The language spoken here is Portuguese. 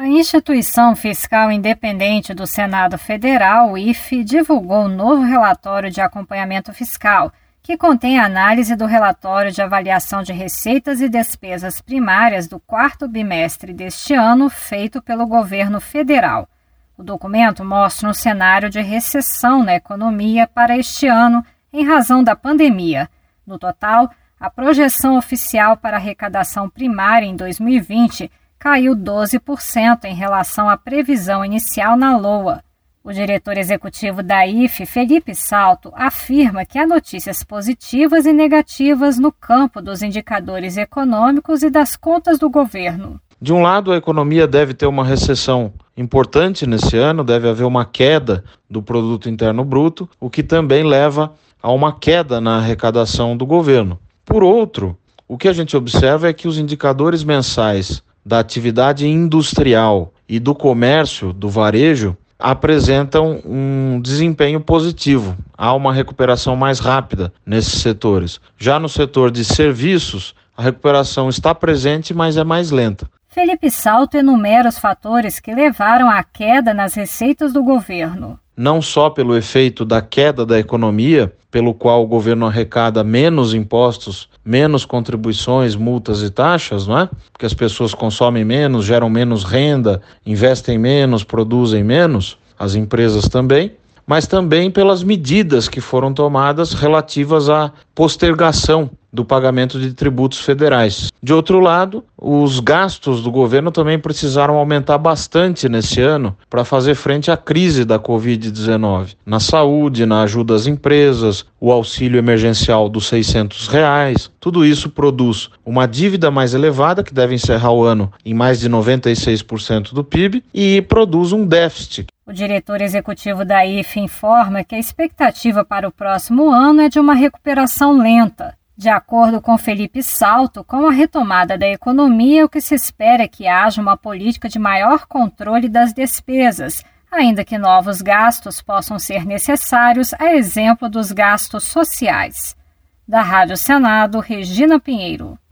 A Instituição Fiscal Independente do Senado Federal, o IFE, divulgou um novo relatório de acompanhamento fiscal, que contém a análise do relatório de avaliação de receitas e despesas primárias do quarto bimestre deste ano, feito pelo governo federal. O documento mostra um cenário de recessão na economia para este ano, em razão da pandemia. No total, a projeção oficial para a arrecadação primária em 2020 caiu 12% em relação à previsão inicial na LOA. O diretor executivo da IFE, Felipe Salto, afirma que há notícias positivas e negativas no campo dos indicadores econômicos e das contas do governo. De um lado, a economia deve ter uma recessão importante nesse ano, deve haver uma queda do produto interno bruto, o que também leva a uma queda na arrecadação do governo. Por outro, o que a gente observa é que os indicadores mensais da atividade industrial e do comércio, do varejo, apresentam um desempenho positivo. Há uma recuperação mais rápida nesses setores. Já no setor de serviços, a recuperação está presente, mas é mais lenta. Felipe Salto enumera os fatores que levaram à queda nas receitas do governo. Não só pelo efeito da queda da economia, pelo qual o governo arrecada menos impostos, menos contribuições, multas e taxas, não é? Porque as pessoas consomem menos, geram menos renda, investem menos, produzem menos, as empresas também, mas também pelas medidas que foram tomadas relativas à postergação do pagamento de tributos federais. De outro lado, os gastos do governo também precisaram aumentar bastante nesse ano para fazer frente à crise da Covid-19. Na saúde, na ajuda às empresas, o auxílio emergencial dos R$600, tudo isso produz uma dívida mais elevada, que deve encerrar o ano em mais de 96% do PIB, e produz um déficit. O diretor executivo da IFE informa que a expectativa para o próximo ano é de uma recuperação lenta. De acordo com Felipe Salto, com a retomada da economia, o que se espera é que haja uma política de maior controle das despesas, ainda que novos gastos possam ser necessários, a exemplo dos gastos sociais. Da Rádio Senado, Regina Pinheiro.